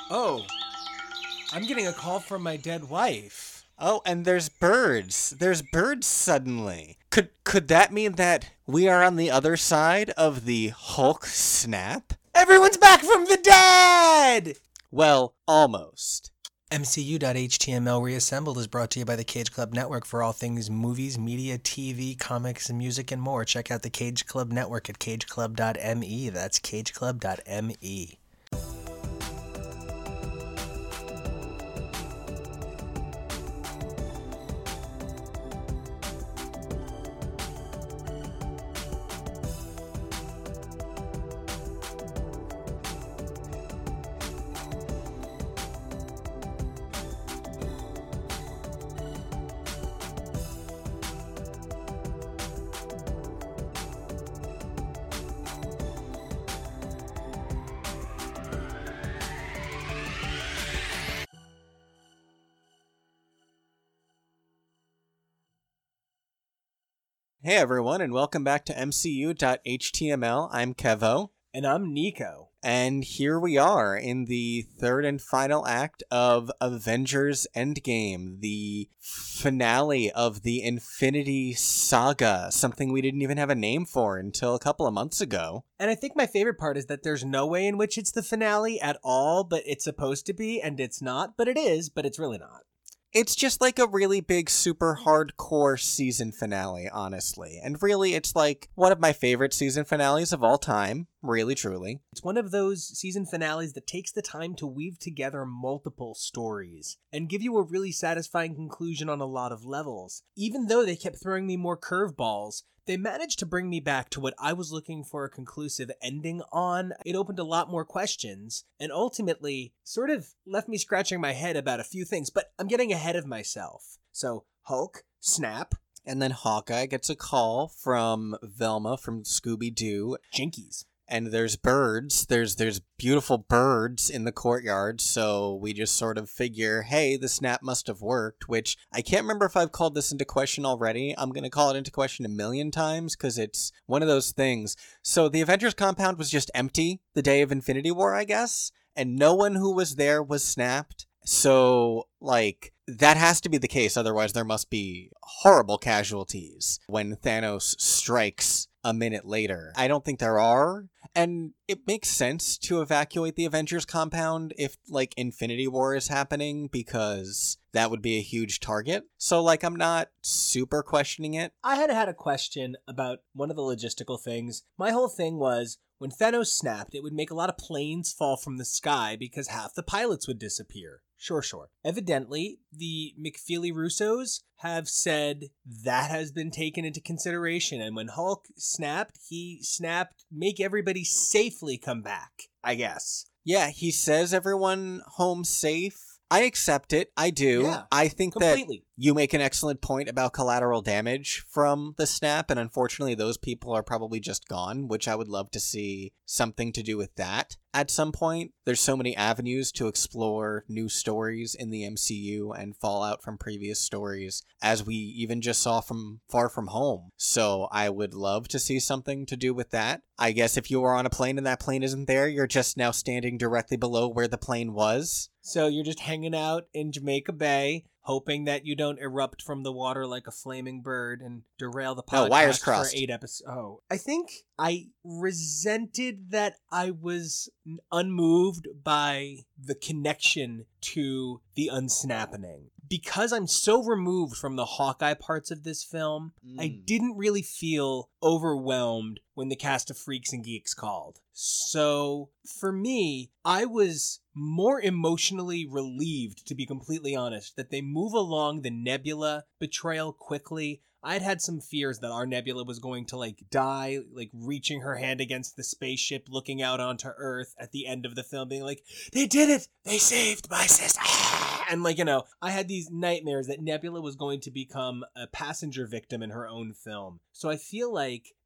Oh, I'm getting a call from my dead wife. Oh, and there's birds. There's birds suddenly. Could that mean that we are on the other side of the Hulk snap? Everyone's back from the dead! Well, almost. MCU.html Reassembled is brought to you by the Cage Club Network for all things movies, media, TV, comics, and music, and more. Check out the Cage Club Network at cageclub.me. That's cageclub.me. Hey everyone, and welcome back to MCU.html. I'm Kevo. And I'm Nico. And here we are in the third and final act of Avengers Endgame, the finale of the Infinity Saga, something we didn't even have a name for until a couple of months ago. And I think my favorite part is that there's no way in which it's the finale at all, but it's supposed to be, and it's not, but it is, but it's really not. It's just like a really big, super hardcore season finale, honestly. And really, it's like one of my favorite season finales of all time. Really, truly. It's one of those season finales that takes the time to weave together multiple stories and give you a really satisfying conclusion on a lot of levels. Even though they kept throwing me more curveballs, they managed to bring me back to what I was looking for a conclusive ending on. It opened a lot more questions and ultimately sort of left me scratching my head about a few things, but I'm getting ahead of myself. So, Hulk, snap. And then Hawkeye gets a call from Velma from Scooby-Doo. Jinkies. And there's birds. There's beautiful birds in the courtyard, so we just sort of figure, hey, the snap must have worked, which I can't remember if I've called this into question already. I'm going to call it into question a million times, because it's one of those things. So the Avengers compound was just empty the day of Infinity War, I guess, and no one who was there was snapped. So, like, that has to be the case, otherwise there must be horrible casualties when Thanos strikes a minute later. I don't think there are, and it makes sense to evacuate the Avengers compound if, like, Infinity War is happening, because that would be a huge target. So, like, I'm not super questioning it. I had a question about one of the logistical things. My whole thing was, when Thanos snapped, it would make a lot of planes fall from the sky because half the pilots would disappear. Sure. Evidently, the McFeely Russos have said that has been taken into consideration, and when Hulk snapped, he snapped, make everybody safely come back, I guess. Yeah, he says everyone home safe. I accept it. I do. Yeah, I think completely. That you make an excellent point about collateral damage from the snap, and unfortunately those people are probably just gone, which I would love to see something to do with that at some point. There's so many avenues to explore new stories in the MCU and fallout from previous stories, as we even just saw from Far From Home. So I would love to see something to do with that. I guess if you were on a plane and that plane isn't there, you're just now standing directly below where the plane was. So you're just hanging out in Jamaica Bay, hoping that you don't erupt from the water like a flaming bird and derail the podcast wires crossed. for 8 episodes. Oh, I think I resented that I was unmoved by the connection to the unsnapping. Because I'm so removed from the Hawkeye parts of this film, I didn't really feel overwhelmed when the cast of Freaks and Geeks called. So, for me, I was more emotionally relieved, to be completely honest, that they move along the Nebula betrayal quickly. I'd had some fears that our Nebula was going to, like, die, like, reaching her hand against the spaceship, looking out onto Earth at the end of the film, being like, they did it! They saved my sister! And, like, you know, I had these nightmares that Nebula was going to become a passenger victim in her own film. So I feel like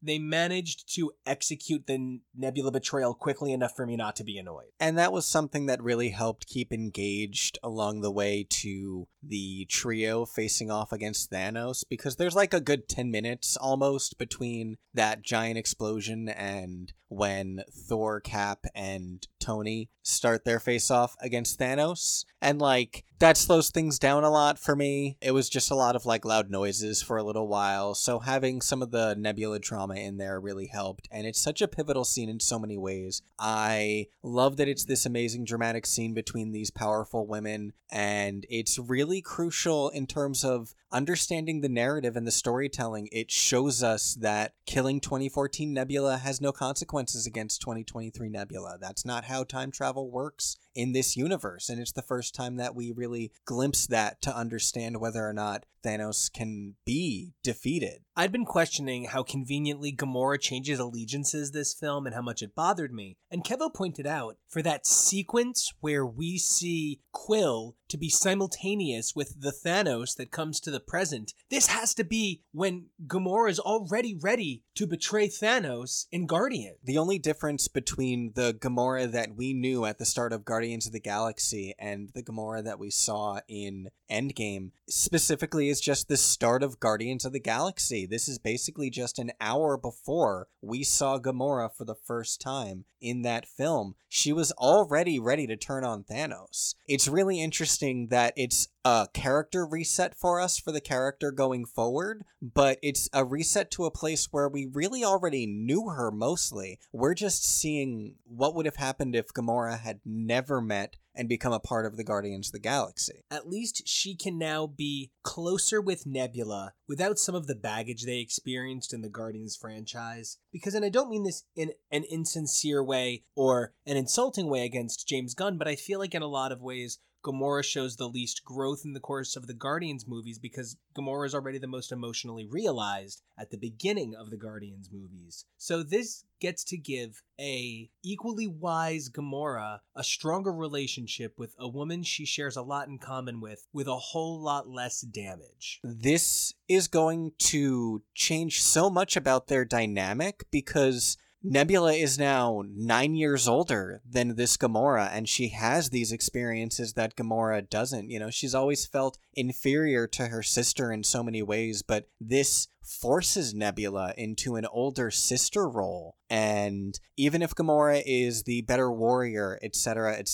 they managed to execute the Nebula betrayal quickly enough for me not to be annoyed. And that was something that really helped keep engaged along the way to the trio facing off against Thanos, because there's like a good 10 minutes almost between that giant explosion and when Thor, Cap, and Tony start their face-off against Thanos. And like, that slows things down a lot for me. It was just a lot of like loud noises for a little while, so having some of the Nebula drama in there really helped, and it's such a pivotal scene in so many ways. I love that it's this amazing dramatic scene between these powerful women, and it's really crucial in terms of understanding the narrative and the storytelling. It shows us that killing 2014 Nebula has no consequences against 2023 Nebula. That's not how time travel works in this universe, and it's the first time that we really glimpse that to understand whether or not Thanos can be defeated. I'd been questioning how conveniently Gamora changes allegiances this film and how much it bothered me, and Kevo pointed out, for that sequence where we see Quill to be simultaneous with the Thanos that comes to the present, this has to be when Gamora is already ready to betray Thanos in Guardian. The only difference between the Gamora that we knew at the start of Guardians of the Galaxy and the Gamora that we saw in Endgame specifically is just the start of Guardians of the Galaxy. This is basically just an hour before we saw Gamora for the first time in that film. She was already ready to turn on Thanos. It's really interesting that it's a character reset for us for the character going forward, but it's a reset to a place where we really already knew her mostly. We're just seeing what would have happened if Gamora had never met and become a part of the Guardians of the Galaxy. At least she can now be closer with Nebula without some of the baggage they experienced in the Guardians franchise. Because, and I don't mean this in an insincere way or an insulting way against James Gunn, but I feel like in a lot of ways, Gamora shows the least growth in the course of the Guardians movies because Gamora is already the most emotionally realized at the beginning of the Guardians movies. So this gets to give a equally wise Gamora a stronger relationship with a woman she shares a lot in common with a whole lot less damage. This is going to change so much about their dynamic because Nebula is now 9 years older than this Gamora, and she has these experiences that Gamora doesn't. You know, she's always felt inferior to her sister in so many ways, but this forces Nebula into an older sister role. And even if Gamora is the better warrior, etc.,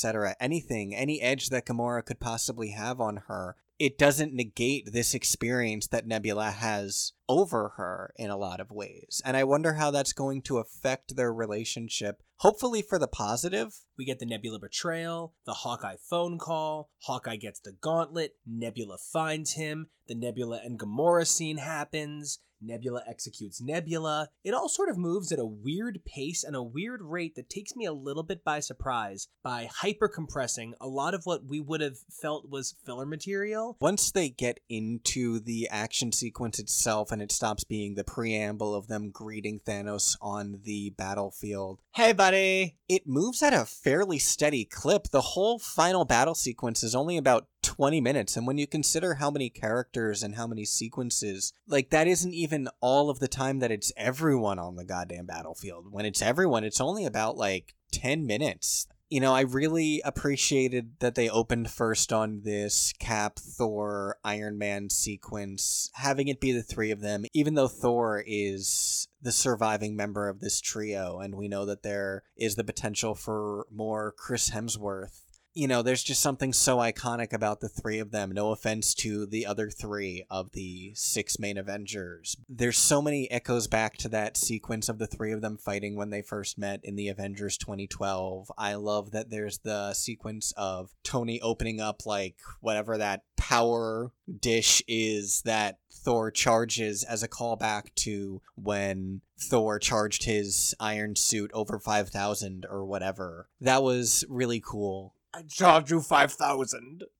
any edge that Gamora could possibly have on her, it doesn't negate this experience that Nebula has over her in a lot of ways. And I wonder how that's going to affect their relationship, hopefully for the positive. We get the Nebula betrayal, the Hawkeye phone call, Hawkeye gets the gauntlet, Nebula finds him, the Nebula and Gamora scene happens, Nebula executes Nebula. It all sort of moves at a weird pace and a weird rate that takes me a little bit by surprise by hyper-compressing a lot of what we would have felt was filler material. Once they get into the action sequence itself and it stops being the preamble of them greeting Thanos on the battlefield, "Hey, buddy!" it moves at a fairly steady clip. The whole final battle sequence is only about 20 minutes, and when you consider how many characters and how many sequences, like, that isn't even all of the time that it's everyone on the goddamn battlefield. When it's everyone, it's only about like 10 minutes. You know, I really appreciated that they opened first on this Cap, Thor, Iron Man sequence, having it be the three of them, even though Thor is the surviving member of this trio, and we know that there is the potential for more Chris Hemsworth. You know, there's just something so iconic about the three of them. No offense to the other three of the 6 main Avengers. There's so many echoes back to that sequence of the three of them fighting when they first met in the Avengers 2012. I love that there's the sequence of Tony opening up, like, whatever that power dish is that Thor charges as a callback to when Thor charged his iron suit over 5,000 or whatever. That was really cool. I charge you 5,000.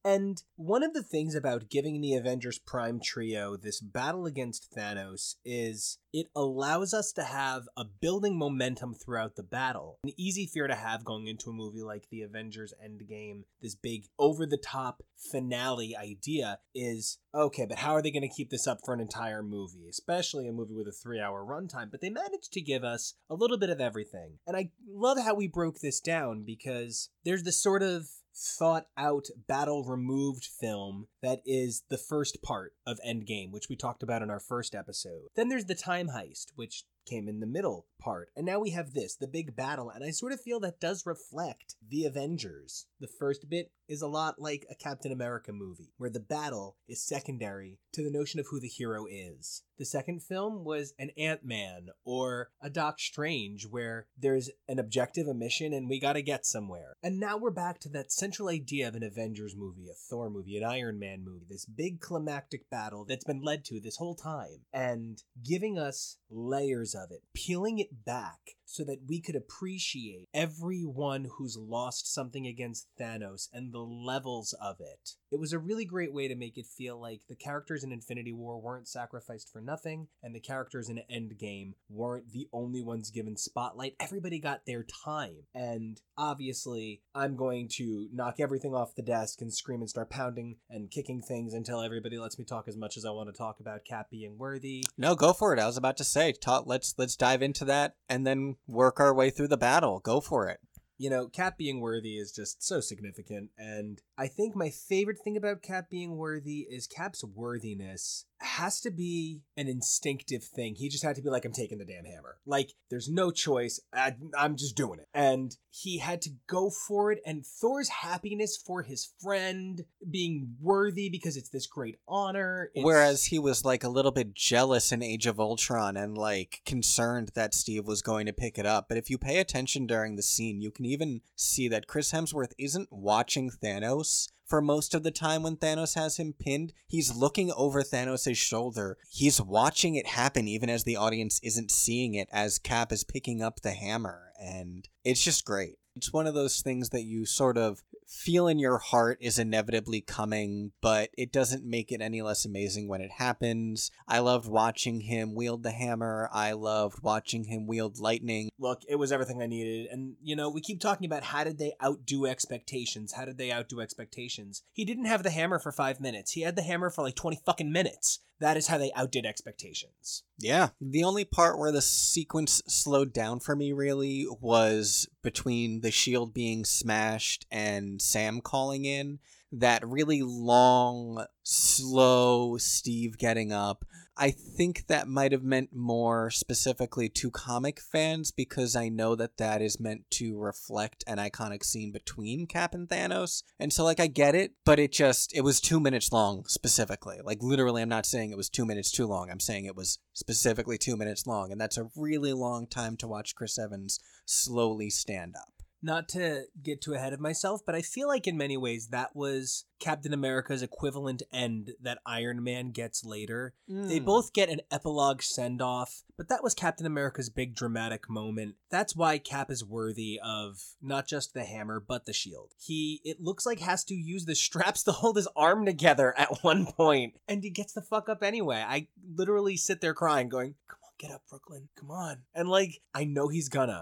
And one of the things about giving the Avengers Prime Trio this battle against Thanos is it allows us to have a building momentum throughout the battle. An easy fear to have going into a movie like the Avengers Endgame, this big over-the-top finale idea is, okay, but how are they going to keep this up for an entire movie? Especially a movie with a 3-hour runtime. But they managed to give us a little bit of everything. And I love how we broke this down because there's this sort of thought out battle removed film that is the first part of Endgame, which we talked about in our first episode. Then there's the time heist, which came in the middle part. And now we have this, the big battle, and I sort of feel that does reflect the Avengers. The first bit is a lot like a Captain America movie, where the battle is secondary to the notion of who the hero is. The second film was an Ant-Man or a Doc Strange, where there's an objective, a mission, and we gotta get somewhere. And now we're back to that central idea of an Avengers movie, a Thor movie, an Iron Man movie, this big climactic battle that's been led to this whole time, and giving us layers of it, peeling it back so that we could appreciate everyone who's lost something against Thanos and the levels of it. It was a really great way to make it feel like the characters in Infinity War weren't sacrificed for nothing, and the characters in Endgame weren't the only ones given spotlight. Everybody got their time. And obviously, I'm going to knock everything off the desk and scream and start pounding and kicking things until everybody lets me talk as much as I want to talk about Cap being worthy. No, go for it. I was about to say, let's dive into that and then work our way through the battle. Go for it. You know, Cap being worthy is just so significant, and I think my favorite thing about Cap being worthy is Cap's worthiness has to be an instinctive thing. He just had to be like, I'm taking the damn hammer. Like, there's no choice. I'm just doing it. And he had to go for it, and Thor's happiness for his friend being worthy because it's this great honor. Whereas he was like a little bit jealous in Age of Ultron and like concerned that Steve was going to pick it up. But if you pay attention during the scene, you can even see that Chris Hemsworth isn't watching Thanos for most of the time when Thanos has him pinned. He's looking over Thanos' shoulder. He's watching it happen even as the audience isn't seeing it, as Cap is picking up the hammer. And it's just great. It's one of those things that you sort of feel in your heart is inevitably coming, but it doesn't make it any less amazing when it happens. I loved watching him wield the hammer. I loved watching him wield lightning. Look, it was everything I needed. And, you know, we keep talking about how did they outdo expectations? How did they outdo expectations? He didn't have the hammer for 5 minutes. He had the hammer for like 20 fucking minutes. That is how they outdid expectations. Yeah. The only part where the sequence slowed down for me really was between the shield being smashed and Sam calling in. That really long, slow Steve getting up. I think that might have meant more specifically to comic fans because I know that that is meant to reflect an iconic scene between Cap and Thanos. And so, like, I get it, but it was 2 minutes long specifically. Like, literally, I'm not saying it was 2 minutes too long. I'm saying it was specifically 2 minutes long. And that's a really long time to watch Chris Evans slowly stand up. Not to get too ahead of myself, but I feel like in many ways that was Captain America's equivalent end that Iron Man gets later. They both get an epilogue send-off, but that was Captain America's big dramatic moment. That's why Cap is worthy of not just the hammer, but the shield. It looks like has to use the straps to hold his arm together at one point, and he gets the fuck up anyway. I literally sit there crying going, come on, get up, Brooklyn. Come on. And like, I know he's gonna,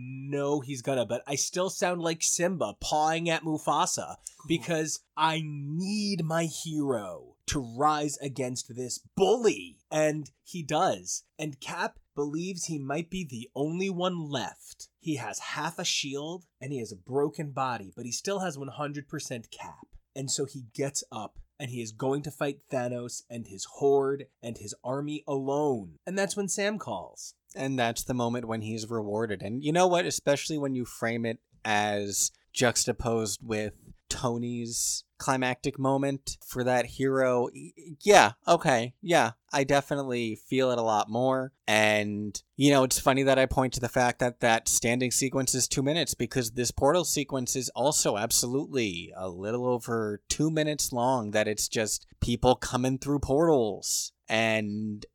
but I still sound like Simba pawing at Mufasa because I need my hero to rise against this bully. And he does. And Cap believes he might be the only one left. He has half a shield and he has a broken body, but he still has 100% Cap. And so he gets up and he is going to fight Thanos and his horde and his army alone. And that's when Sam calls. And that's the moment when he's rewarded. And you know what? Especially when you frame it as juxtaposed with Tony's climactic moment for that hero. Yeah, okay. Yeah, I definitely feel it a lot more. And, you know, it's funny that I point to the fact that that standing sequence is 2 minutes because this portal sequence is also absolutely a little over 2 minutes long, that it's just people coming through portals. And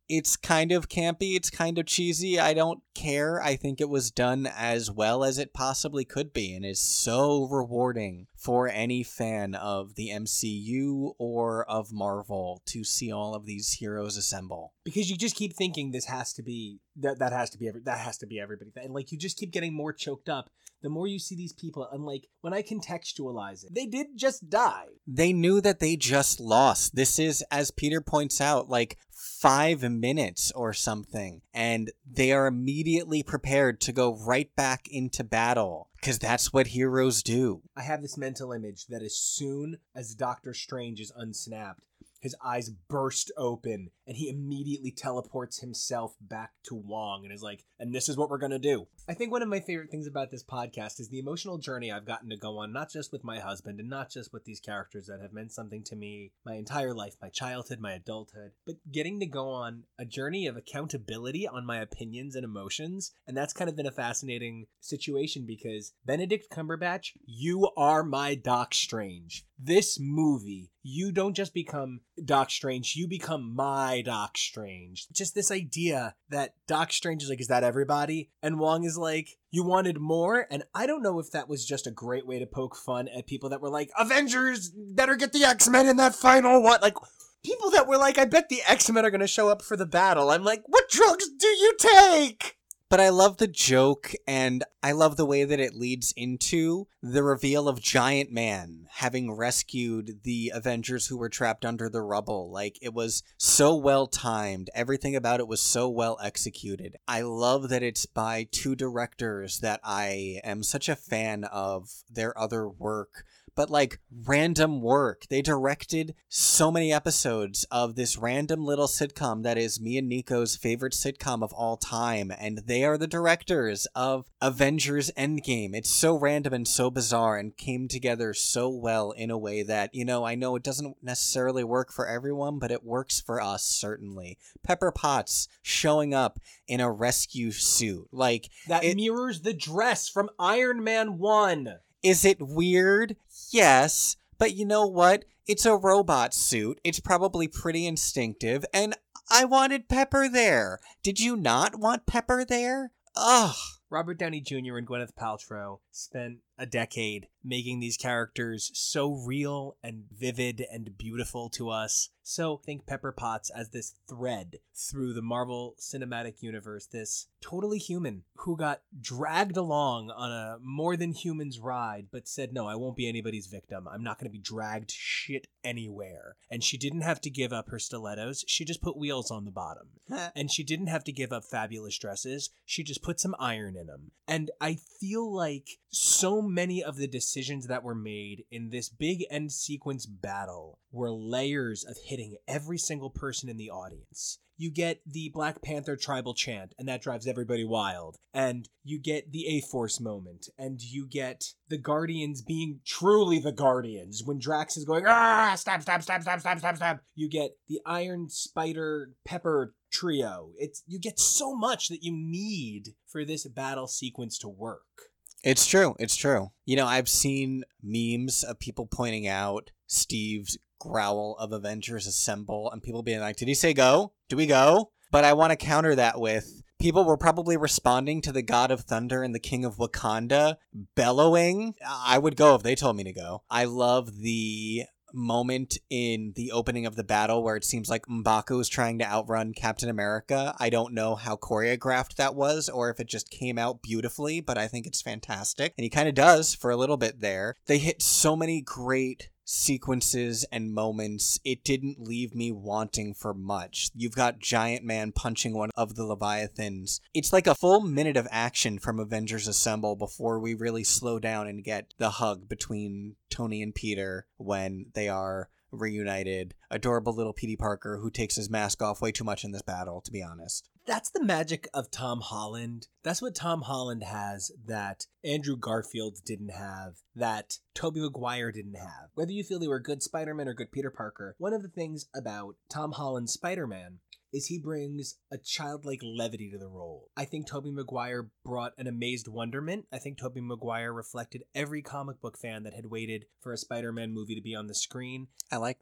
It's kind of campy. It's kind of cheesy. I don't care. I think it was done as well as it possibly could be and is so rewarding for any fan of the MCU or of Marvel to see all of these heroes assemble. Because you just keep thinking this has to be that has to be everybody. And like you just keep getting more choked up the more you see these people. And like when I contextualize it, they did just die. They knew that they just lost. This is, as Peter points out, like 5 minutes or something, and they are immediately prepared to go right back into battle because that's what heroes do. I have this mental image that as soon as Doctor Strange is unsnapped, his eyes burst open and he immediately teleports himself back to Wong and is like, and this is what we're going to do. I think one of my favorite things about this podcast is the emotional journey I've gotten to go on, not just with my husband and not just with these characters that have meant something to me my entire life, my childhood, my adulthood, but getting to go on a journey of accountability on my opinions and emotions. And that's kind of been a fascinating situation because Benedict Cumberbatch, you are my Doc Strange. This movie, you don't just become Doc Strange, you become my Doc Strange. Just this idea that Doc Strange is like, is that everybody? And Wong is like, you wanted more? And I don't know if that was just a great way to poke fun at people that were like, Avengers, better get the X-Men in that final one. Like, people that were like, I bet the X-Men are going to show up for the battle. I'm like, what drugs do you take? But I love the joke, and I love the way that it leads into the reveal of Giant Man having rescued the Avengers who were trapped under the rubble. Like, it was so well timed. Everything about it was so well executed. I love that it's by 2 directors that I am such a fan of their other work. But like random work. They directed so many episodes of this random little sitcom that is me and Nico's favorite sitcom of all time. And they are the directors of Avengers Endgame. It's so random and so bizarre and came together so well in a way that, you know, I know it doesn't necessarily work for everyone, but it works for us, certainly. Pepper Potts showing up in a rescue suit. Like that mirrors the dress from Iron Man 1. Is it weird? Yes, but you know what? It's a robot suit. It's probably pretty instinctive, and I wanted Pepper there. Did you not want Pepper there? Ugh. Robert Downey Jr. and Gwyneth Paltrow spent a decade making these characters so real and vivid and beautiful to us. So think Pepper Potts as this thread through the Marvel Cinematic Universe, this totally human who got dragged along on a more than human's ride, but said, no, I won't be anybody's victim. I'm not going to be dragged shit anywhere. And she didn't have to give up her stilettos. She just put wheels on the bottom. And she didn't have to give up fabulous dresses. She just put some iron in them. And I feel like so many of the decisions that were made in this big end sequence battle were layers of hitting every single person in the audience. You get the Black Panther tribal chant, and that drives everybody wild. And you get the A-Force moment, and you get the Guardians being truly the Guardians. When Drax is going, stab, stab, stab, stab, stab, stab, stab. You get the Iron Spider Pepper trio. You get so much that you need for this battle sequence to work. It's true. It's true. You know, I've seen memes of people pointing out Steve's growl of Avengers Assemble and people being like, did he say go? Do we go? But I want to counter that with people were probably responding to the God of Thunder and the King of Wakanda bellowing. I would go if they told me to go. I love the moment in the opening of the battle where it seems like M'Baku is trying to outrun Captain America. I don't know how choreographed that was or if it just came out beautifully, but I think it's fantastic. And he kind of does for a little bit there. They hit so many great sequences and moments, it didn't leave me wanting for much. You've got Giant Man punching one of the Leviathans. It's like a full minute of action from Avengers Assemble before we really slow down and get the hug between Tony and Peter when they are reunited. Adorable little Petey Parker who takes his mask off way too much in this battle, to be honest. That's the magic of Tom Holland. That's what Tom Holland has that Andrew Garfield didn't have, that Tobey Maguire didn't have. Whether you feel they were good Spider-Man or good Peter Parker, one of the things about Tom Holland's Spider-Man is he brings a childlike levity to the role. I think Tobey Maguire brought an amazed wonderment. I think Tobey Maguire reflected every comic book fan that had waited for a Spider-Man movie to be on the screen. I like that.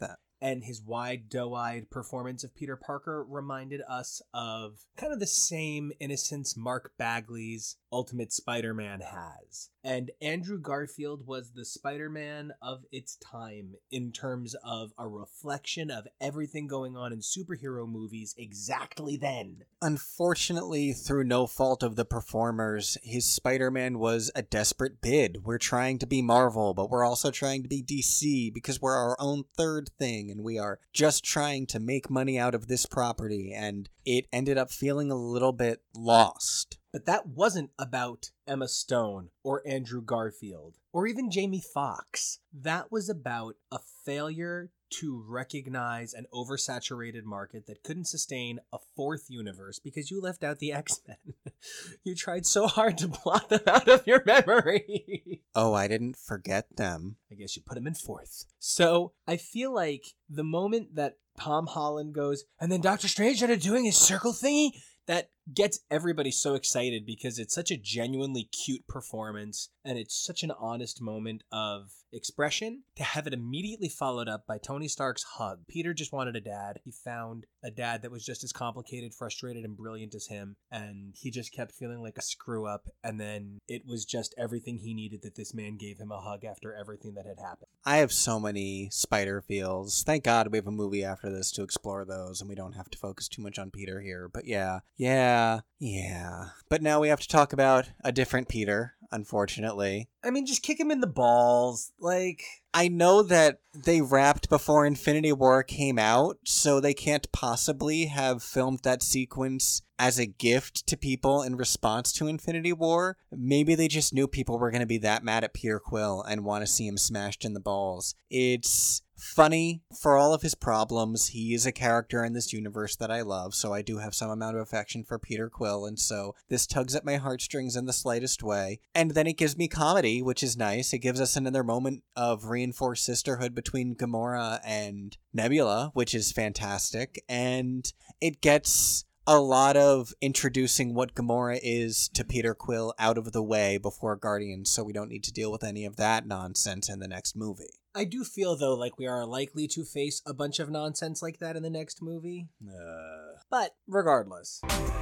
and his wide, doe-eyed performance of Peter Parker reminded us of kind of the same innocence Mark Bagley's Ultimate Spider-Man has. And Andrew Garfield was the Spider-Man of its time in terms of a reflection of everything going on in superhero movies exactly then. Unfortunately, through no fault of the performers, his Spider-Man was a desperate bid. We're trying to be Marvel, but we're also trying to be DC because we're our own third thing, and we are just trying to make money out of this property, and it ended up feeling a little bit lost. But that wasn't about Emma Stone or Andrew Garfield or even Jamie Foxx. That was about a failure to recognize an oversaturated market that couldn't sustain a fourth universe because you left out the X-Men. You tried so hard to blot them out of your memory. Oh, I didn't forget them. I guess you put them in fourth. So I feel like the moment that Tom Holland goes, and then Doctor Strange started doing his circle thingy, that gets everybody so excited because it's such a genuinely cute performance and it's such an honest moment of expression. To have it immediately followed up by Tony Stark's hug. Peter just wanted a dad. He found a dad that was just as complicated, frustrated, and brilliant as him, and he just kept feeling like a screw up, and then it was just everything he needed that this man gave him a hug after everything that had happened. I have so many spider feels. Thank God we have a movie after this to explore those and we don't have to focus too much on Peter here. But yeah. But now we have to talk about a different Peter, unfortunately. I mean, just kick him in the balls. I know that they wrapped before Infinity War came out, so they can't possibly have filmed that sequence as a gift to people in response to Infinity War. Maybe they just knew people were going to be that mad at Peter Quill and want to see him smashed in the balls. It's funny for all of his problems. He is a character in this universe that I love, so I do have some amount of affection for Peter Quill, and so this tugs at my heartstrings in the slightest way. And then it gives me comedy, which is nice. It gives us another moment of reinforced sisterhood between Gamora and Nebula, which is fantastic. And it gets a lot of introducing what Gamora is to Peter Quill out of the way before Guardians, so we don't need to deal with any of that nonsense in the next movie. I do feel, though, like we are likely to face a bunch of nonsense like that in the next movie. But regardless.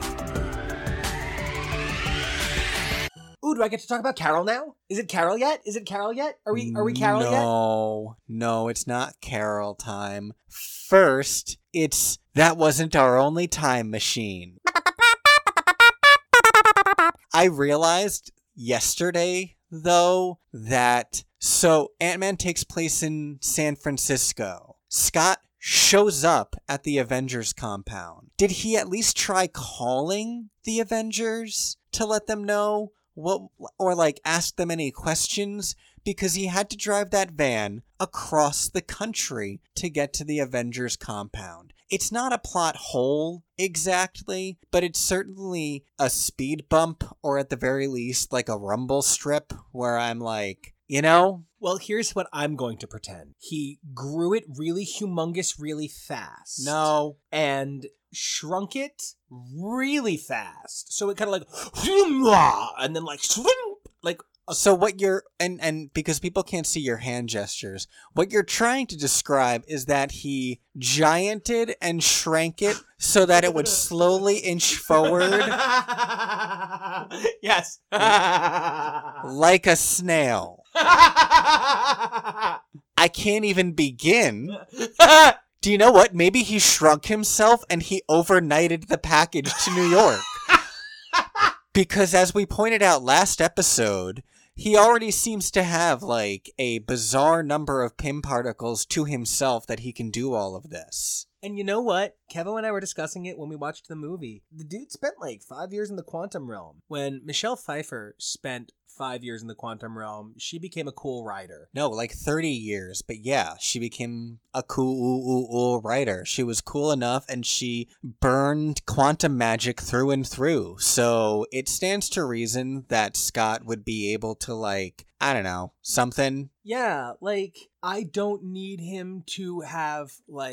Ooh, do I get to talk about Carol now? Is it Carol yet? Are we Carol yet? No, it's not Carol time. First, it's That Wasn't Our Only Time Machine. I realized yesterday, though, that Ant-Man takes place in San Francisco. Scott shows up at the Avengers compound. Did he at least try calling the Avengers to let them know what, or ask them any questions? Because he had to drive that van across the country to get to the Avengers compound. It's not a plot hole exactly, but it's certainly a speed bump, or at the very least, a rumble strip where I'm like, Well, here's what I'm going to pretend. He grew it really humongous really fast. No. And shrunk it really fast. So it kind of and then So what you're, and because people can't see your hand gestures, what you're trying to describe is that he gianted and shrank it so that it would slowly inch forward. Yes. Like a snail. I can't even begin. Do you know what? Maybe he shrunk himself and he overnighted the package to New York. Because as we pointed out last episode, he already seems to have a bizarre number of Pym particles to himself that he can do all of this. And you know what? Kevin and I were discussing it when we watched the movie. The dude spent 5 years in the quantum realm. When Michelle Pfeiffer spent 5 years in the quantum realm, she became a cool writer. No, 30 years. But yeah, she became a cool writer. She was cool enough and she burned quantum magic through and through. So it stands to reason that Scott would be able to I don't know, something. Yeah, I don't need him to have,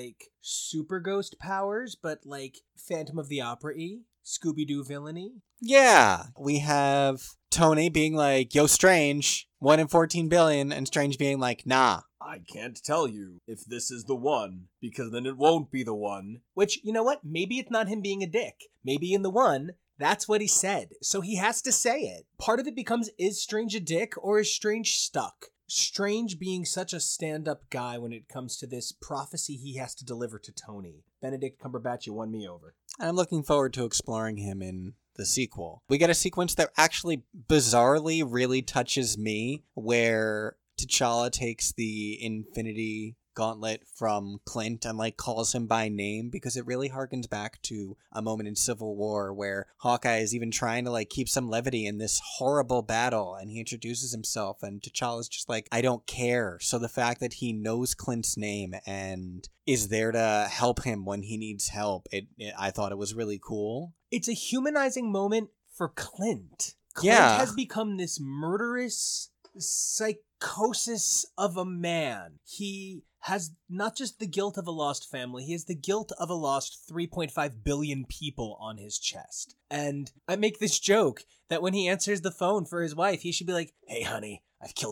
super ghost powers, but like Phantom of the Opera-y, Scooby-Doo villainy. Yeah, we have Tony being like, yo, Strange, 1 in 14 billion, and Strange being like, nah. I can't tell you if this is the one, because then it won't be the one. Which, you know what? Maybe it's not him being a dick. Maybe in the one, that's what he said. So he has to say it. Part of it becomes, is Strange a dick or is Strange stuck? Strange being such a stand-up guy when it comes to this prophecy he has to deliver to Tony. Benedict Cumberbatch, you won me over. I'm looking forward to exploring him in the sequel. We get a sequence that actually bizarrely really touches me, where T'Challa takes the Infinity Gauntlet from Clint and like calls him by name, because it really harkens back to a moment in Civil War where Hawkeye is even trying to like keep some levity in this horrible battle, and he introduces himself and T'Challa's just like, I don't care. So the fact that he knows Clint's name and is there to help him when he needs help, I thought it was really cool. It's a humanizing moment for Clint. Clint has become this murderous psychosis of a man. He has not just the guilt of a lost family, he has the guilt of a lost 3.5 billion people on his chest. And I make this joke that when he answers the phone for his wife, he should be like, hey honey, I've killed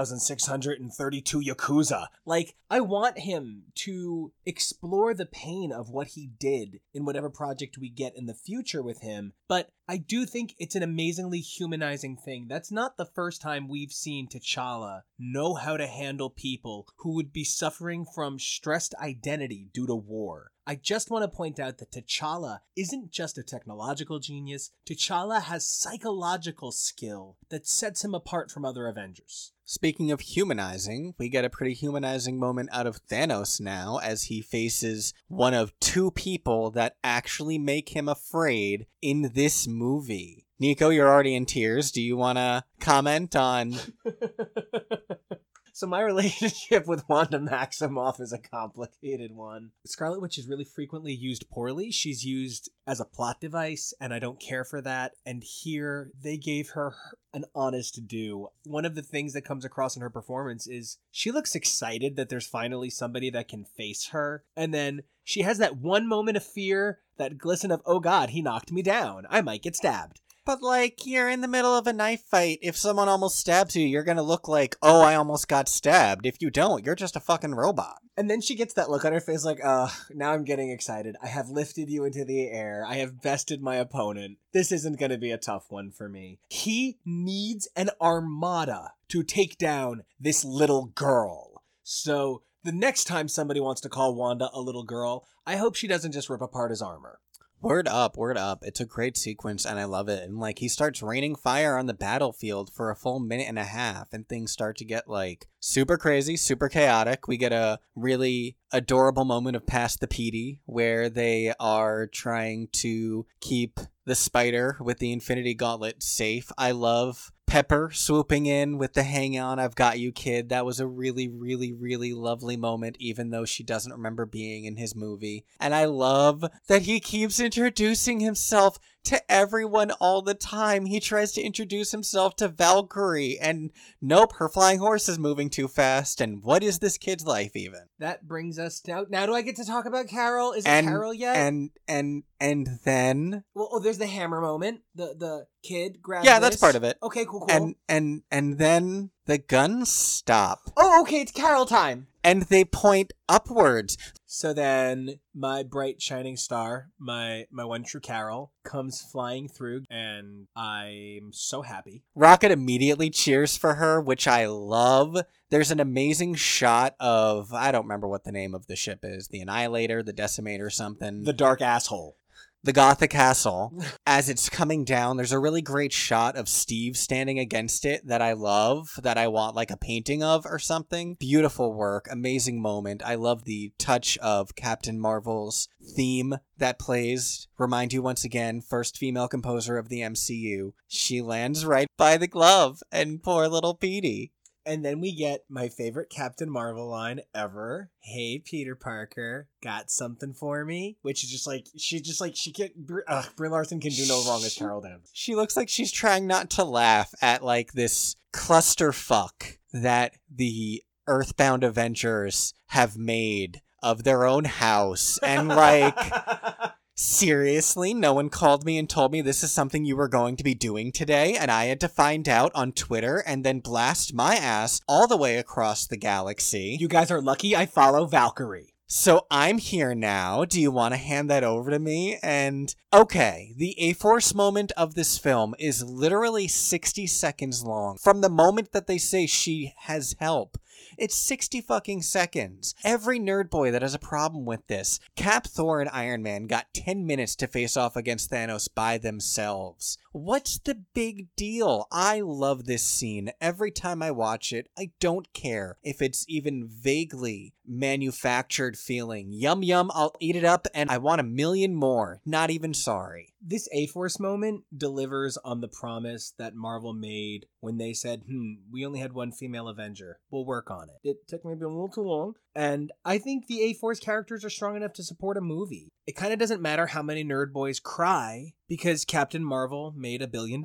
3,632 Yakuza. Like, I want him to explore the pain of what he did in whatever project we get in the future with him. But I do think it's an amazingly humanizing thing. That's not the first time we've seen T'Challa know how to handle people who would be suffering from stressed identity due to war. I just want to point out that T'Challa isn't just a technological genius. T'Challa has psychological skill that sets him apart from other Avengers. Speaking of humanizing, we get a pretty humanizing moment out of Thanos now as he faces one of two people that actually make him afraid in this movie. Nico, you're already in tears. Do you want to comment on... So my relationship with Wanda Maximoff is a complicated one. Scarlet Witch is really frequently used poorly. She's used as a plot device, and I don't care for that. And here, they gave her an honest due. One of the things that comes across in her performance is she looks excited that there's finally somebody that can face her. And then she has that one moment of fear, that glisten of, oh god, he knocked me down. I might get stabbed. But, like, you're in the middle of a knife fight. If someone almost stabs you, you're gonna look like, oh, I almost got stabbed. If you don't, you're just a fucking robot. And then she gets that look on her face like, now I'm getting excited. I have lifted you into the air. I have bested my opponent. This isn't gonna be a tough one for me. He needs an armada to take down this little girl. So the next time somebody wants to call Wanda a little girl, I hope she doesn't just rip apart his armor. Word up, word up. It's a great sequence, and I love it. And, like, he starts raining fire on the battlefield for a full minute and a half, and things start to get, like, super crazy, super chaotic. We get a really adorable moment of Pass the PD, where they are trying to keep the spider with the Infinity Gauntlet safe. I love Pepper swooping in with the hang on, I've got you, kid. That was a really, really, really lovely moment, even though she doesn't remember being in his movie. And I love that he keeps introducing himself to everyone all the time. He tries to introduce himself to Valkyrie, and nope, her flying horse is moving too fast. And what is this kid's life even? That brings us down. Now do I get to talk about Carol? Is it Carol yet? And then well, there's the hammer moment. The kid grabs. Yeah, that's part of it. Okay, cool. And then the guns stop. Oh, okay, it's Carol time. And they point upwards. So then my bright shining star, my one true Carol, comes flying through, and I'm so happy. Rocket immediately cheers for her, which I love. There's an amazing shot of, I don't remember what the name of the ship is, the Annihilator, the Decimator, something. The Dark Asshole. The Gothic Castle. As it's coming down, there's a really great shot of Steve standing against it that I love, that I want like a painting of or something. Beautiful work, amazing moment. I love the touch of Captain Marvel's theme that plays. Remind you once again, first female composer of the MCU. She lands right by the glove, and poor little Petey. And then we get my favorite Captain Marvel line ever. Hey, Peter Parker, got something for me? Which is just like, she can't, Brie Larson can do no wrong as Carol Danvers. She looks like she's trying not to laugh at like this clusterfuck that the Earthbound Avengers have made of their own house. And like, seriously, no one called me and told me this is something you were going to be doing today, and I had to find out on Twitter and then blast my ass all the way across the galaxy. You guys are lucky I follow Valkyrie. So I'm here now. Do you want to hand that over to me? And okay, the A-Force moment of this film is literally 60 seconds long. From the moment that they say she has help, it's 60 fucking seconds. Every nerd boy that has a problem with this, Cap, Thor, and Iron Man got 10 minutes to face off against Thanos by themselves. What's the big deal? I love this scene. Every time I watch it, I don't care if it's even vaguely manufactured feeling. Yum yum, I'll eat it up, and I want a million more. Not even sorry. This A-Force moment delivers on the promise that Marvel made when they said, we only had one female Avenger. We'll work on it. It took maybe a little too long. And I think the A-Force characters are strong enough to support a movie. It kind of doesn't matter how many nerd boys cry because Captain Marvel made $1 billion.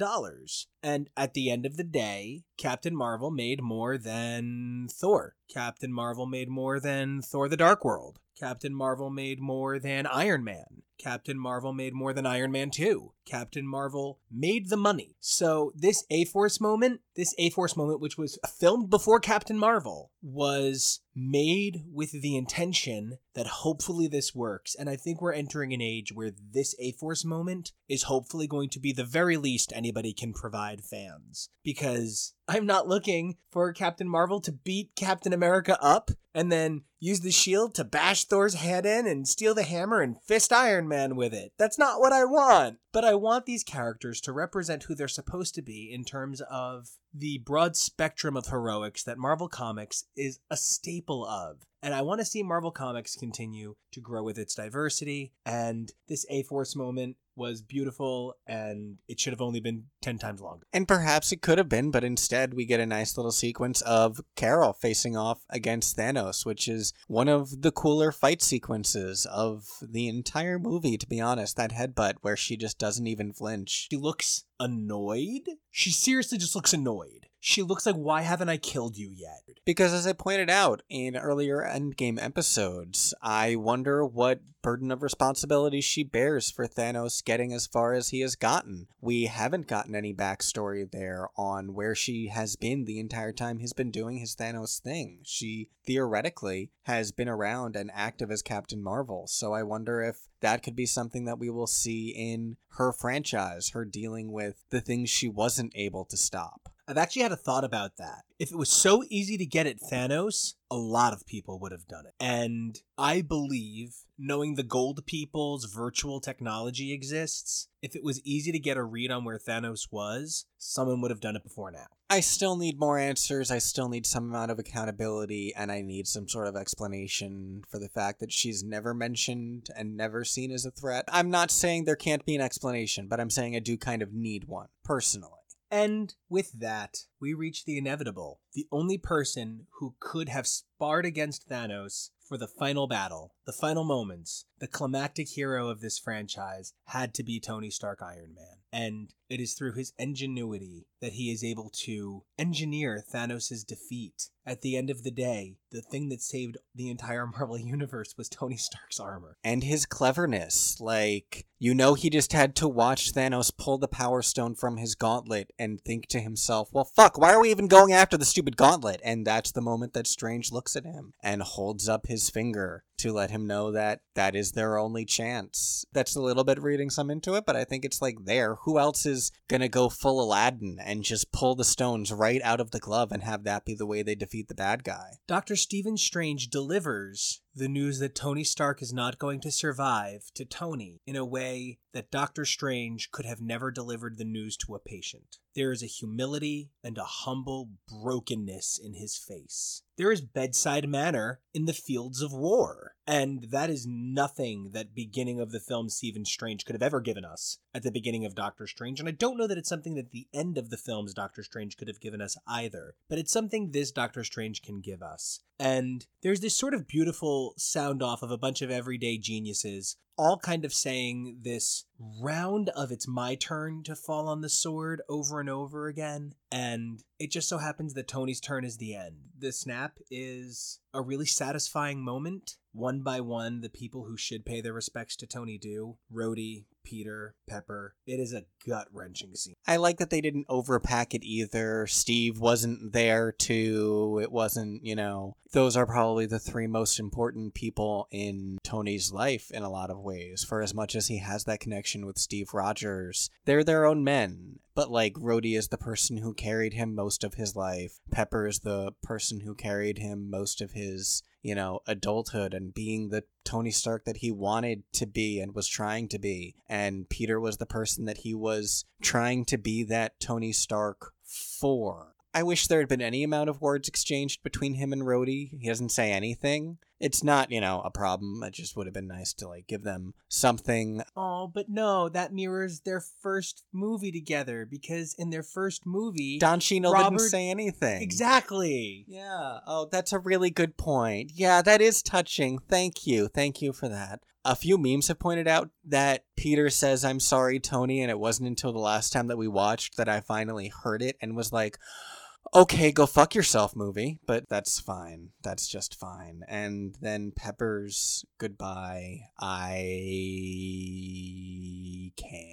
And at the end of the day, Captain Marvel made more than Thor. Captain Marvel made more than Thor the Dark World. Captain Marvel made more than Iron Man. Captain Marvel made more than Iron Man 2. Captain Marvel made the money. So this A-Force moment, which was filmed before Captain Marvel, was made with the intention that hopefully this works. And I think we're entering an age where this A-Force moment is hopefully going to be the very least anybody can provide fans. Because I'm not looking for Captain Marvel to beat Captain America up and then use the shield to bash Thor's head in and steal the hammer and fist Iron Man with it. That's not what I want. But I want these characters to represent who they're supposed to be in terms of the broad spectrum of heroics that Marvel Comics is a staple of. And I want to see Marvel Comics continue to grow with its diversity. And this A-Force moment was beautiful, and it should have only been 10 times longer. And perhaps it could have been, but instead we get a nice little sequence of Carol facing off against Thanos, which is one of the cooler fight sequences of the entire movie, to be honest. That headbutt where she just doesn't even flinch. She looks annoyed. She seriously just looks annoyed. She looks like, why haven't I killed you yet? Because as I pointed out in earlier Endgame episodes, I wonder what burden of responsibility she bears for Thanos getting as far as he has gotten. We haven't gotten any backstory there on where she has been the entire time he's been doing his Thanos thing. She theoretically has been around and active as Captain Marvel, so I wonder if that could be something that we will see in her franchise, her dealing with the things she wasn't able to stop. I've actually had a thought about that. If it was so easy to get at Thanos, a lot of people would have done it. And I believe, knowing the Gold People's virtual technology exists, if it was easy to get a read on where Thanos was, someone would have done it before now. I still need more answers, I still need some amount of accountability, and I need some sort of explanation for the fact that she's never mentioned and never seen as a threat. I'm not saying there can't be an explanation, but I'm saying I do kind of need one, personally. And with that, we reach the inevitable. The only person who could have sparred against Thanos for the final battle, the final moments, the climactic hero of this franchise had to be Tony Stark Iron Man. And it is through his ingenuity that he is able to engineer Thanos' defeat. At the end of the day, the thing that saved the entire Marvel Universe was Tony Stark's armor. And his cleverness. Like, you know, he just had to watch Thanos pull the Power Stone from his gauntlet and think to himself, well, fuck, why are we even going after the stupid gauntlet? And that's the moment that Strange looks at him and holds up his finger to let him know that that is their only chance. That's a little bit reading some into it, but I think it's like there. Who else is gonna go full Aladdin and just pull the stones right out of the glove and have that be the way they defeat the bad guy? Dr. Stephen Strange delivers the news that Tony Stark is not going to survive to Tony in a way that Doctor Strange could have never delivered the news to a patient. There is a humility and a humble brokenness in his face. There is bedside manner in the fields of war. And that is nothing that beginning of the film Stephen Strange could have ever given us at the beginning of Doctor Strange. And I don't know that it's something that the end of the film's Doctor Strange could have given us either. But it's something this Doctor Strange can give us. And there's this sort of beautiful sound off of a bunch of everyday geniuses all kind of saying this round of it's my turn to fall on the sword over and over again. And it just so happens that Tony's turn is the end. The snap is a really satisfying moment. One by one, the people who should pay their respects to Tony do. Rhodey, Peter, Pepper. It is a gut-wrenching scene. I like that they didn't overpack it either. Steve wasn't there too. It wasn't, those are probably the three most important people in Tony's life in a lot of ways. For as much as he has that connection with Steve Rogers, they're their own men. But Rhodey is the person who carried him most of his life. Pepper is the person who carried him most of his, adulthood and being the Tony Stark that he wanted to be and was trying to be. And Peter was the person that he was trying to be that Tony Stark for. I wish there had been any amount of words exchanged between him and Rhodey. He doesn't say anything. It's not, a problem. It just would have been nice to, give them something. Oh, but no, that mirrors their first movie together, because in their first movie... Don Cheadle didn't say anything. Exactly. Yeah. Oh, that's a really good point. Yeah, that is touching. Thank you. Thank you for that. A few memes have pointed out that Peter says, "I'm sorry, Tony," and it wasn't until the last time that we watched that I finally heard it and was like... Okay, go fuck yourself, movie. But that's fine. That's just fine. And then Pepper's goodbye. I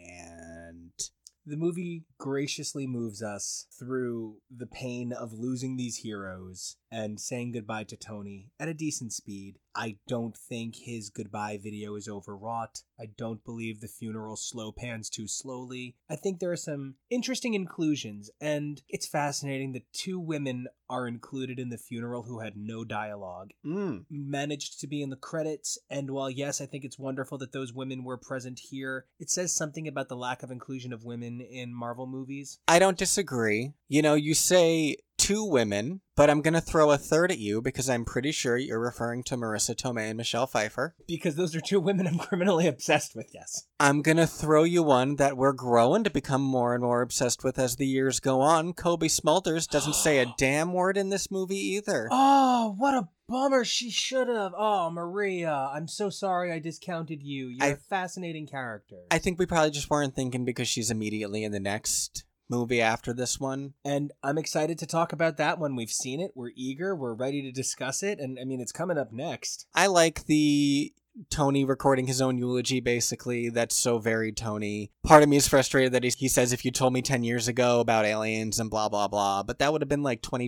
can't. The movie graciously moves us through the pain of losing these heroes and saying goodbye to Tony at a decent speed. I don't think his goodbye video is overwrought. I don't believe the funeral slow pans too slowly. I think there are some interesting inclusions, and it's fascinating that two women are included in the funeral who had no dialogue. Managed to be in the credits, and while yes, I think it's wonderful that those women were present here, it says something about the lack of inclusion of women in Marvel movies. I don't disagree. You say two women, but I'm going to throw a third at you because I'm pretty sure you're referring to Marissa Tomei and Michelle Pfeiffer. Because those are two women I'm criminally obsessed with, yes. I'm going to throw you one that we're growing to become more and more obsessed with as the years go on. Kobe Smulders doesn't say a damn word in this movie either. Oh, what a bummer. She should have. Oh, Maria, I'm so sorry I discounted you. You're a fascinating character. I think we probably just weren't thinking because she's immediately in the next movie after this one. And I'm excited to talk about that when we've seen it. We're eager. We're ready to discuss it. And it's coming up next. I like the Tony recording his own eulogy, basically. That's so very Tony. Part of me is frustrated that he says, if you told me 10 years ago about aliens and blah, blah, blah. But that would have been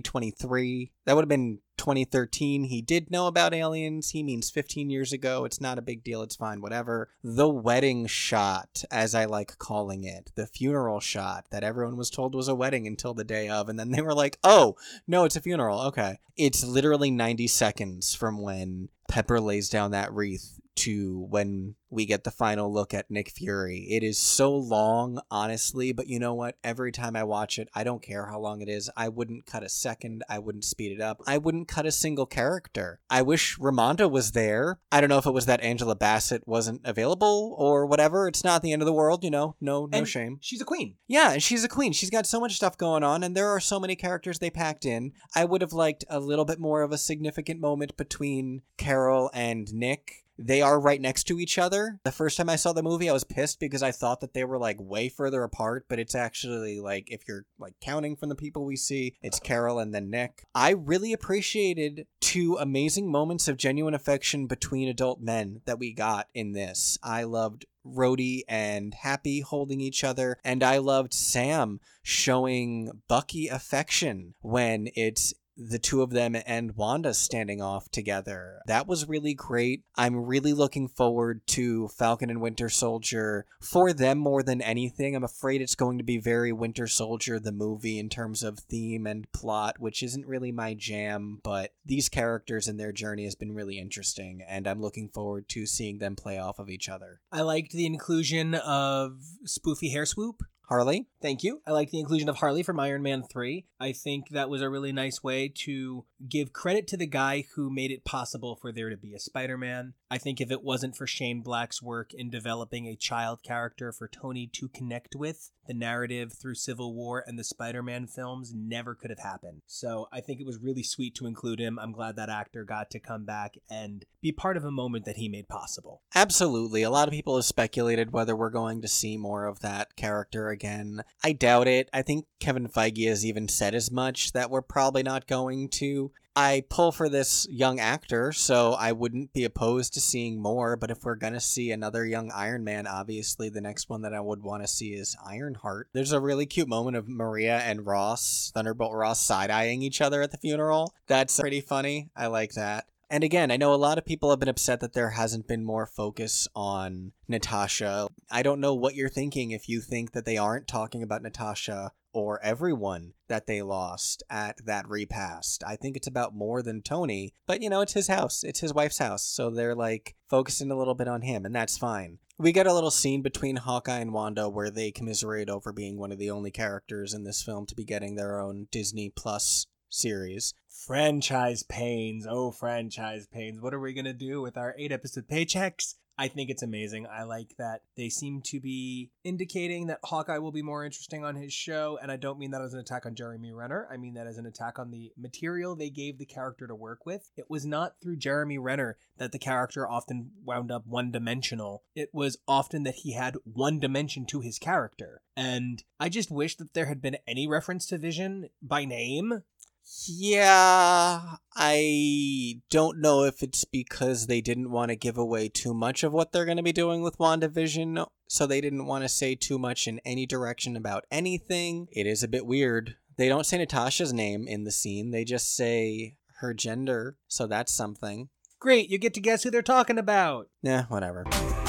2023. That would have been 2013. He did know about aliens. He means 15 years ago. It's not a big deal. It's fine. Whatever. The wedding shot, as I like calling it, the funeral shot that everyone was told was a wedding until the day of. And then they were like, oh, no, it's a funeral. Okay. It's literally 90 seconds from when Pepper lays down that wreath to when we get the final look at Nick Fury. It is so long, honestly, but you know what? Every time I watch it, I don't care how long it is. I wouldn't cut a second. I wouldn't speed it up. I wouldn't cut a single character. I wish Ramonda was there. I don't know if it was that Angela Bassett wasn't available or whatever. It's not the end of the world, no shame. She's a queen. Yeah, she's a queen. She's got so much stuff going on, and there are so many characters they packed in. I would have liked a little bit more of a significant moment between Carol and Nick. They are right next to each other. The first time I saw the movie, I was pissed because I thought that they were way further apart, but it's actually if you're counting from the people we see, it's Carol and then Nick. I really appreciated two amazing moments of genuine affection between adult men that we got in this. I loved Rhodey and Happy holding each other, and I loved Sam showing Bucky affection when it's the two of them and Wanda standing off together. That was really great. I'm really looking forward to Falcon and Winter Soldier for them more than anything. I'm afraid it's going to be very Winter Soldier, the movie, in terms of theme and plot, which isn't really my jam, but these characters and their journey has been really interesting, and I'm looking forward to seeing them play off of each other. I liked the inclusion of Spoofy Hair Swoop. Harley? Thank you. I like the inclusion of Harley from Iron Man 3. I think that was a really nice way to give credit to the guy who made it possible for there to be a Spider-Man. I think if it wasn't for Shane Black's work in developing a child character for Tony to connect with, the narrative through Civil War and the Spider-Man films never could have happened. So I think it was really sweet to include him. I'm glad that actor got to come back and be part of a moment that he made possible. Absolutely. A lot of people have speculated whether we're going to see more of that character again. I doubt it. I think Kevin Feige has even said as much, that we're probably not going to. I pull for this young actor, so I wouldn't be opposed to seeing more, but if we're going to see another young Iron Man, obviously the next one that I would want to see is Ironheart. There's a really cute moment of Maria and Ross, Thunderbolt Ross, side-eyeing each other at the funeral. That's pretty funny. I like that. And again, I know a lot of people have been upset that there hasn't been more focus on Natasha. I don't know what you're thinking if you think that they aren't talking about Natasha or everyone that they lost at that repast. I think it's about more than Tony, but it's his house. It's his wife's house. So they're focusing a little bit on him, and that's fine. We get a little scene between Hawkeye and Wanda where they commiserate over being one of the only characters in this film to be getting their own Disney Plus series. Franchise pains. Oh, franchise pains. What are we going to do with our 8-episode paychecks? I think it's amazing. I like that they seem to be indicating that Hawkeye will be more interesting on his show, and I don't mean that as an attack on Jeremy Renner. I mean that as an attack on the material they gave the character to work with. It was not through Jeremy Renner that the character often wound up one-dimensional. It was often that he had one dimension to his character. And I just wish that there had been any reference to Vision by name. Yeah, I don't know if it's because they didn't want to give away too much of what they're going to be doing with WandaVision, so they didn't want to say too much in any direction about anything. It is a bit weird. They don't say Natasha's name in the scene, they just say her gender, so that's something. Great, you get to guess who they're talking about. Yeah, whatever.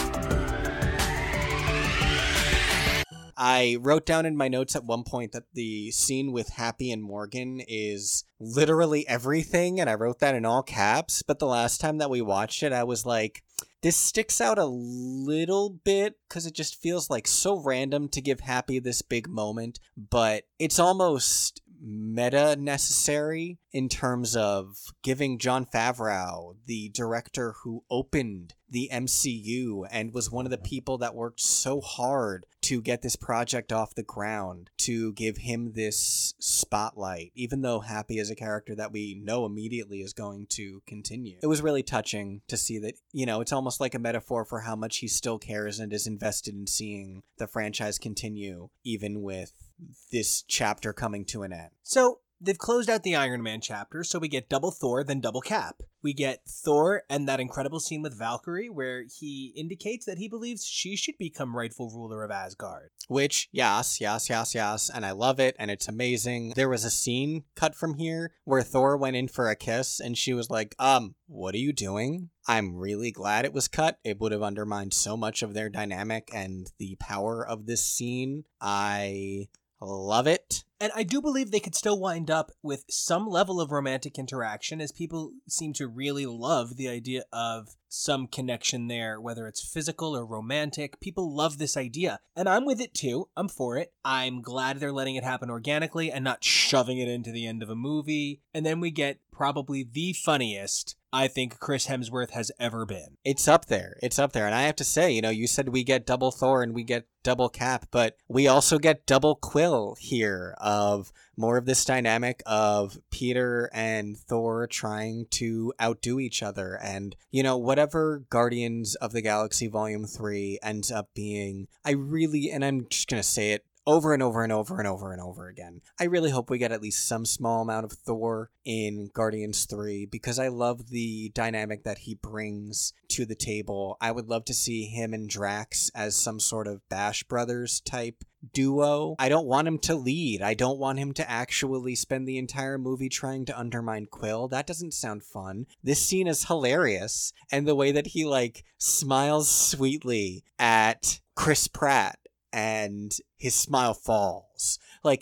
I wrote down in my notes at one point that the scene with Happy and Morgan is literally everything, and I wrote that in all caps, but the last time that we watched it, I was like, this sticks out a little bit because it just feels so random to give Happy this big moment, but it's almost meta necessary in terms of giving Jon Favreau, the director who opened the MCU and was one of the people that worked so hard to get this project off the ground, to give him this spotlight, even though Happy is a character that we know immediately is going to continue. It was really touching to see that, it's almost like a metaphor for how much he still cares and is invested in seeing the franchise continue, even with this chapter coming to an end. So they've closed out the Iron Man chapter, so we get double Thor, then double Cap. We get Thor and that incredible scene with Valkyrie where he indicates that he believes she should become rightful ruler of Asgard. Which, yes, and I love it, and it's amazing. There was a scene cut from here where Thor went in for a kiss, and she was like, what are you doing? I'm really glad it was cut. It would have undermined so much of their dynamic and the power of this scene. I love it. And I do believe they could still wind up with some level of romantic interaction, as people seem to really love the idea of some connection there, whether it's physical or romantic. People love this idea, and I'm with it too. I'm for it. I'm glad they're letting it happen organically and not shoving it into the end of a movie. And then we get probably the funniest I think Chris Hemsworth has ever been. It's up there. And I have to say, you said we get double Thor and we get double Cap, but we also get double Quill here, of more of this dynamic of Peter and Thor trying to outdo each other. And, whatever Guardians of the Galaxy Volume 3 ends up being, and I'm just going to say it over and over and over and over and over again, I really hope we get at least some small amount of Thor in Guardians 3, because I love the dynamic that he brings to the table. I would love to see him and Drax as some sort of Bash Brothers type duo. I don't want him to lead. I don't want him to actually spend the entire movie trying to undermine Quill. That doesn't sound fun. This scene is hilarious, and the way that he smiles sweetly at Chris Pratt and his smile falls.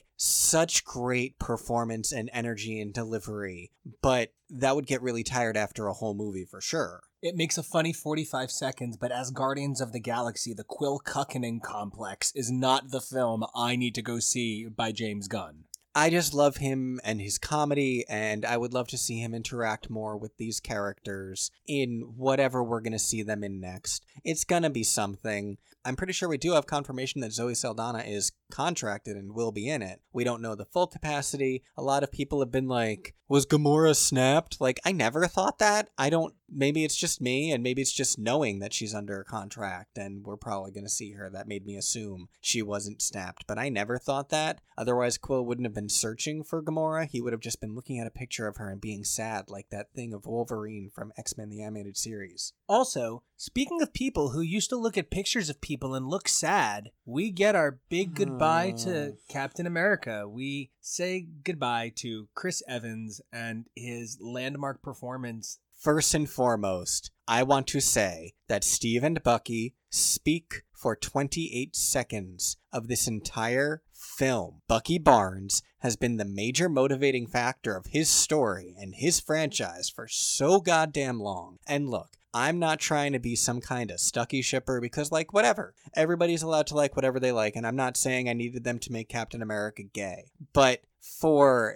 Such great performance and energy and delivery, but that would get really tired after a whole movie for sure. It makes a funny 45 seconds, but as Guardians of the Galaxy, the Quill Cuckening Complex is not the film I need to go see by James Gunn. I just love him and his comedy, and I would love to see him interact more with these characters in whatever we're going to see them in next. It's going to be something. I'm pretty sure we do have confirmation that Zoe Saldana is contracted and will be in it. We don't know the full capacity. A lot of people have been like, was Gamora snapped? Like, I never thought that. Maybe it's just me, and maybe it's just knowing that she's under contract, and we're probably going to see her. That made me assume she wasn't snapped, but I never thought that. Otherwise, Quill wouldn't have been searching for Gamora. He would have just been looking at a picture of her and being sad, like that thing of Wolverine from X-Men the Animated Series. Also, speaking of people who used to look at pictures of people and look sad, we get our big goodbye to Captain America. We say goodbye to Chris Evans and his landmark performance. First and foremost, I want to say that Steve and Bucky speak for 28 seconds of this entire film. Bucky Barnes has been the major motivating factor of his story and his franchise for so goddamn long. And look, I'm not trying to be some kind of Stucky shipper because, like, whatever. Everybody's allowed to like whatever they like, and I'm not saying I needed them to make Captain America gay. But for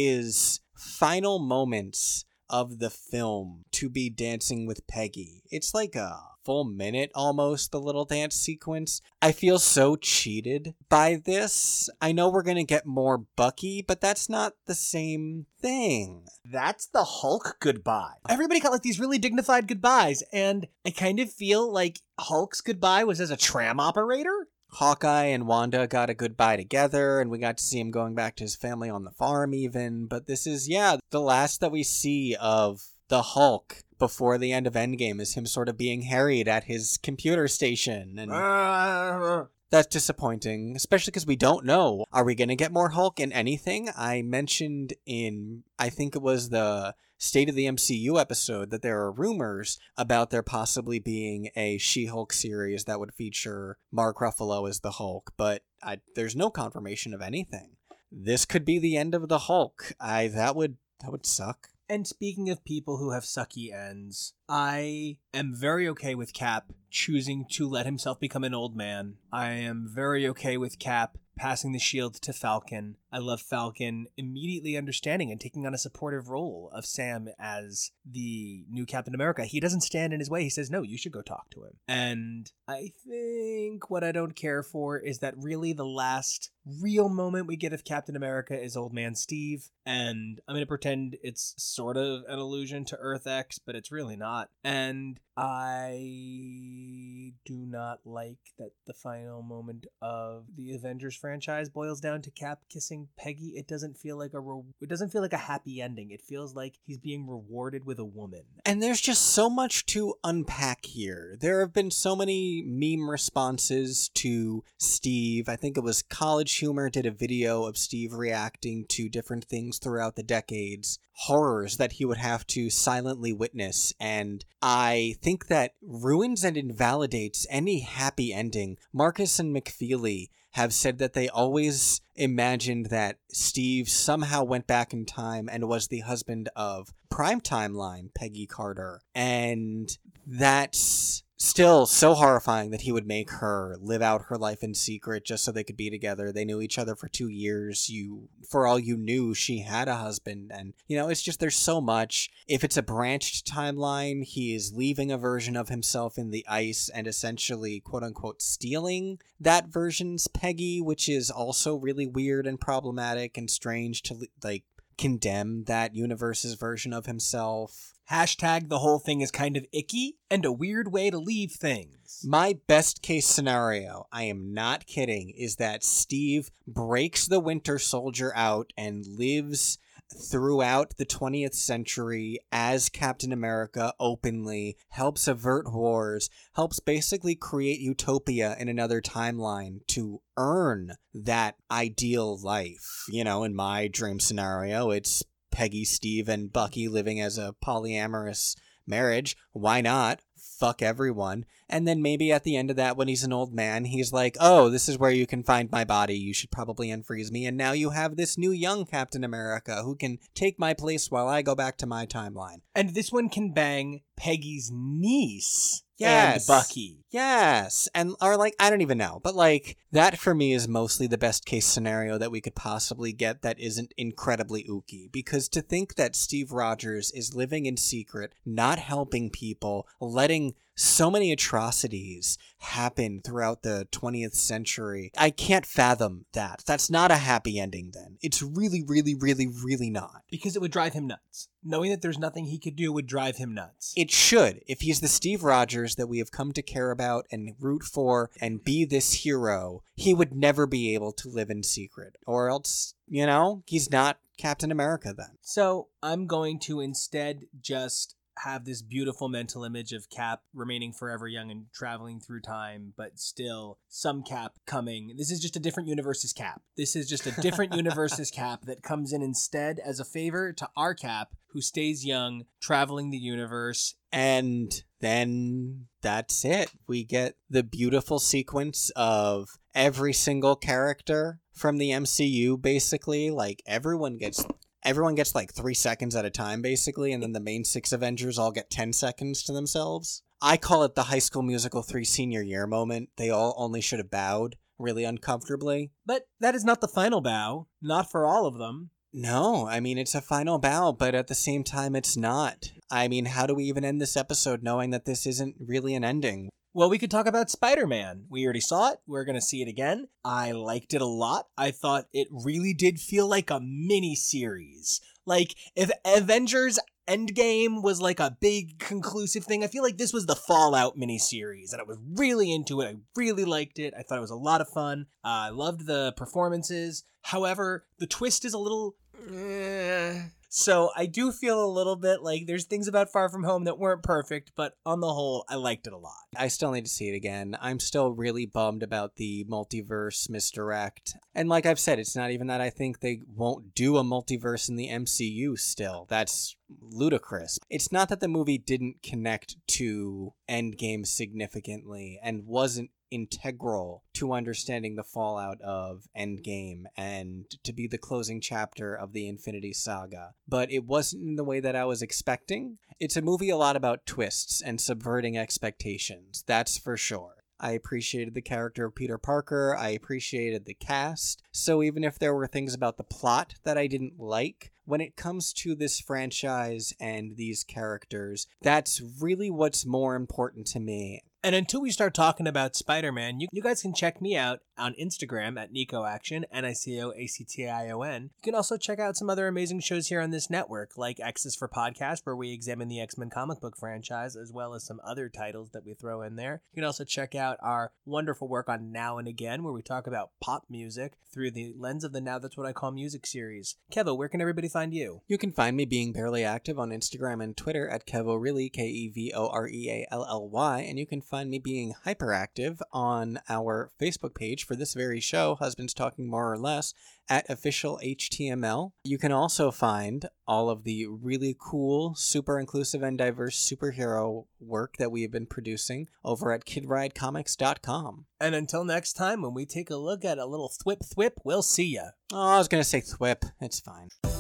his final moments of the film to be dancing with Peggy, it's like a full minute almost, the little dance sequence. I feel so cheated by this. I know we're gonna get more Bucky, but that's not the same thing. That's the Hulk goodbye. Everybody got like these really dignified goodbyes, and I kind of feel like Hulk's goodbye was as a tram operator. Hawkeye and Wanda got a goodbye together, and we got to see him going back to his family on the farm even. But this is, the last that we see of the Hulk before the end of Endgame is him sort of being harried at his computer station. And that's disappointing, especially because we don't know. Are we going to get more Hulk in anything? I mentioned in, I think it was the State of the MCU episode, that there are rumors about there possibly being a She-Hulk series that would feature Mark Ruffalo as the Hulk, but there's no confirmation of anything. This could be the end of the Hulk. That would suck. And speaking of people who have sucky ends, I am very okay with Cap choosing to let himself become an old man. I am very okay with Cap passing the shield to Falcon. I love Falcon immediately understanding and taking on a supportive role of Sam as the new Captain America. He doesn't stand in his way. He says, no, you should go talk to him. And I think what I don't care for is that really the last real moment we get of Captain America is Old Man Steve. And I'm going to pretend it's sort of an allusion to Earth X, but it's really not. And I do not like that the final moment of the Avengers franchise boils down to Cap kissing Peggy. It doesn't feel like a happy ending. It feels like he's being rewarded with a woman. And there's just so much to unpack here. There have been so many meme responses to Steve. I think it was College Humor did a video of Steve reacting to different things throughout the decades. Horrors that he would have to silently witness, and I think that ruins and invalidates any happy ending. Marcus and McFeely have said that they always imagined that Steve somehow went back in time and was the husband of Prime Timeline Peggy Carter, and that's still so horrifying that he would make her live out her life in secret just so they could be together. They knew each other for 2 years. For all you knew, she had a husband. And, it's just, there's so much. If it's a branched timeline, he is leaving a version of himself in the ice and essentially, quote unquote, stealing that version's Peggy, which is also really weird and problematic and strange to, condemn that universe's version of himself. Hashtag the whole thing is kind of icky and a weird way to leave things. My best case scenario, I am not kidding, is that Steve breaks the Winter Soldier out and lives throughout the 20th century as Captain America openly, helps avert wars, helps basically create utopia in another timeline to earn that ideal life. In my dream scenario, it's Peggy, Steve, and Bucky living as a polyamorous marriage. Why not? Fuck everyone. And then maybe at the end of that, when he's an old man, he's like, oh, this is where you can find my body. You should probably unfreeze me. And now you have this new young Captain America who can take my place while I go back to my timeline. And this one can bang Peggy's niece Yes. and Bucky. Yes. And, or like, I don't even know. But like, that for me is mostly the best case scenario that we could possibly get that isn't incredibly ooky. Because to think that Steve Rogers is living in secret, not helping people, letting so many atrocities happen throughout the 20th century, I can't fathom that. That's not a happy ending then. It's really, really, really, really not. Because it would drive him nuts. Knowing that there's nothing he could do would drive him nuts. It should. If he's the Steve Rogers that we have come to care about and root for and be this hero, he would never be able to live in secret. Or else, you know, he's not Captain America then. So I'm going to instead just have this beautiful mental image of Cap remaining forever young and traveling through time, but still some Cap coming. This is just a different universe's Cap. This is just a different universe's Cap that comes in instead as a favor to our Cap, who stays young, traveling the universe. And then that's it. We get the beautiful sequence of every single character from the MCU, basically. Like, everyone gets like 3 seconds at a time, basically, and then the main 6 Avengers all get 10 seconds to themselves. I call it the High School Musical 3 senior year moment. They all only should have bowed really uncomfortably. But that is not the final bow. Not for all of them. No, I mean, it's a final bow, but at the same time, it's not. I mean, how do we even end this episode knowing that this isn't really an ending? Well, we could talk about Spider-Man. We already saw it. We're going to see it again. I liked it a lot. I thought it really did feel like a mini-series. Like, if Avengers Endgame was like a big conclusive thing, I feel like this was the Fallout mini-series, and I was really into it. I really liked it. I thought it was a lot of fun. I loved the performances. However, the twist is a little... So I do feel a little bit like there's things about Far From Home that weren't perfect, but on the whole, I liked it a lot. I still need to see it again. I'm still really bummed about the multiverse misdirect. And like I've said, it's not even that I think they won't do a multiverse in the MCU still. That's ludicrous. It's not that the movie didn't connect to Endgame significantly and wasn't integral to understanding the fallout of Endgame and to be the closing chapter of the Infinity Saga. But it wasn't in the way that I was expecting. It's a movie a lot about twists and subverting expectations, that's for sure. I appreciated the character of Peter Parker. I appreciated the cast. So even if there were things about the plot that I didn't like, when it comes to this franchise and these characters, that's really what's more important to me. And until we start talking about Spider-Man, you guys can check me out on Instagram at NicoAction, NicoAction. You can also check out some other amazing shows here on this network, like X's for Podcast, where we examine the X-Men comic book franchise, as well as some other titles that we throw in there. You can also check out our wonderful work on Now and Again, where we talk about pop music through the lens of the Now That's What I Call Music series. Kevo, where can everybody find you? You can find me being barely active on Instagram and Twitter at KevoReally, KevoReally, and you can find me being hyperactive on our Facebook page for this very show, Husbands Talking More or Less, at Official HTML. You can also find all of the really cool, super inclusive and diverse superhero work that we have been producing over at KidRideComics.com. And until next time, when we take a look at a little thwip, we'll see ya. Oh, I was going to say thwip. It's fine.